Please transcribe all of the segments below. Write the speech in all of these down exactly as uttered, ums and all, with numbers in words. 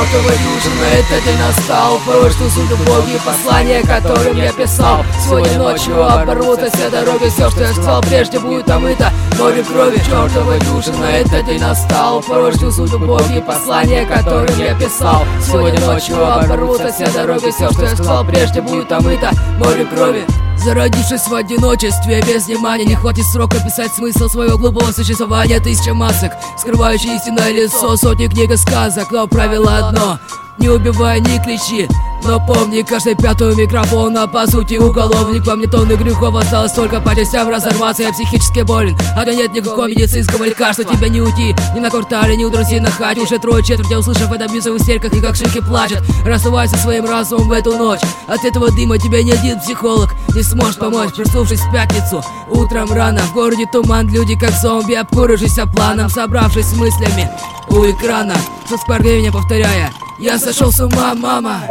Чёртова дюжина, этот день настал. Порой что суду боги, послания, которым я писал. Сегодня ночью оборвутся все дороги. Все, что я сказал прежде, будет омыто море крови. Чёртова дюжина, этот день настал. Порой что суду боги, послания, которым я писал. Сегодня ночью оборвутся все дороги. Все, что я сказал прежде, будет омыто море крови. Зародившись в одиночестве, без внимания, не хватит срока писать смысл своего глупого существования. Тысяча масок, скрывающие истинное лицо, сотни книг и сказок, но правило одно: не убивай, не кричи. Но помни, каждый пятый микрофон, а по сути уголовник. Во мне тонны грехов, осталось только по частям разорваться. Я психически болен, а то нет никакого медицинского лекарства. Тебя не уйти ни на квартале, ни у друзей на хате. Уже трое четверти, услышав это, бьются в истериках и как шики плачут, расставаясь со своим разумом в эту ночь. От этого дыма тебе ни один психолог не сможет помочь. Проснувшись в пятницу, утром рано, в городе туман, люди как зомби, обкурившись планом, собравшись с мыслями у экрана, с оскорблением повторяя: я сошел с ума, мама.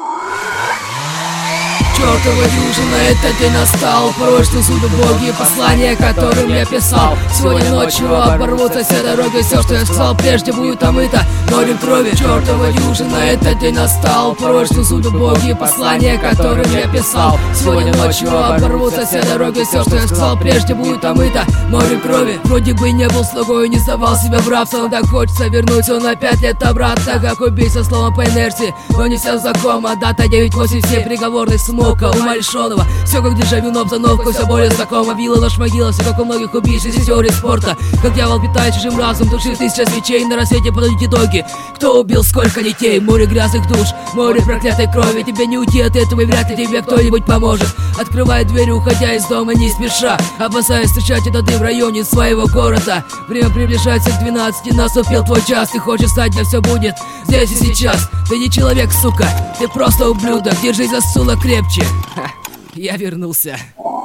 Чёртова дюжина, этот день настал. Порой что суду боги, послания, которым я писал. Сегодня ночью оборвутся все дороги. Все, что я сказал прежде, будет омыто морем крови. Чёртова дюжина, этот день настал. Порой что суду боги, послания, которым я писал. Сегодня ночью оборвутся все дороги. Все, что я сказал прежде, будет омыто морем крови. Вроде бы не был слугой, не сдавал себя в рабство, но так хочется вернуть он на пять лет обратно, как убийца, словно по инерции. Но не все знакомо, дата девять восемь, все приговорный смог умалишенного. Все как дежавю, но обстановка все более знакома. Вилла, нож, могила, все как у многих убийц из теории спорта. Как дьявол питает чужим разум, душит тысяча свечей. На рассвете подойдут итоги. Кто убил, сколько детей? Море грязных душ, море проклятой крови. Тебе не уйти от этого, и вряд ли тебе кто-нибудь поможет. Открывая дверь, уходя из дома не спеша, опасаясь встречать этот дым в районе своего города. Время приближается к двенадцати, наступил твой час. Ты хочешь стать, да все будет здесь и сейчас. Ты не человек, сука, ты просто ублюдок. Держись за стула крепче. Ха, я вернулся.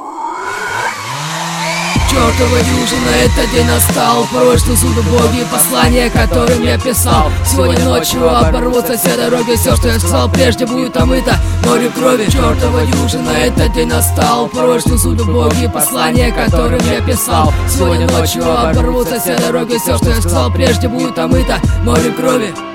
Чёртова дюжина, этот день настал. Порой что суду боги, послания, которым я писал. Сегодня ночью оборвутся все дороги. Все, что я сказал прежде, будет омыто море крови. Чёртова дюжина, этот день настал. Порой что суду боги, послания, которым я писал. Сегодня ночью оборвутся все дороги. Все, что я сказал прежде, будет омыто море крови.